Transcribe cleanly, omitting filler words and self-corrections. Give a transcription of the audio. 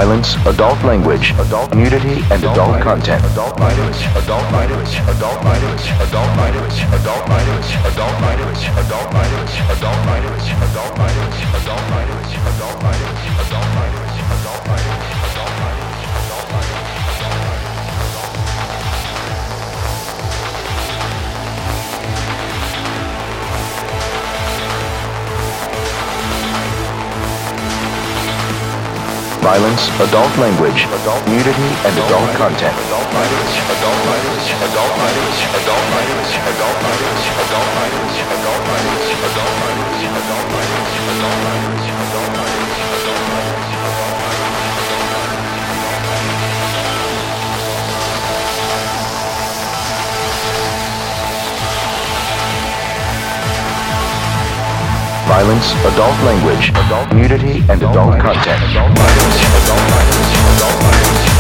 Violence, adult language, adult nudity, and adult content. Adult violence, adult violence, adult violence, adult violence, adult violence, adult violence, adult violence, adult violence, adult violence, adult violence, adult violence, adult violence, adult violence, adult violence, adult violence. Violence, adult language, adult nudity, and adult content. Adult violence, adult violence, adult violence, adult violence, adult violence, adult violence, adult violence, adult violence, adult violence, adult violence, adult violence, adult violence, Violence, adult language, adult nudity, and adult content. Adult violence, adult violence, adult violence.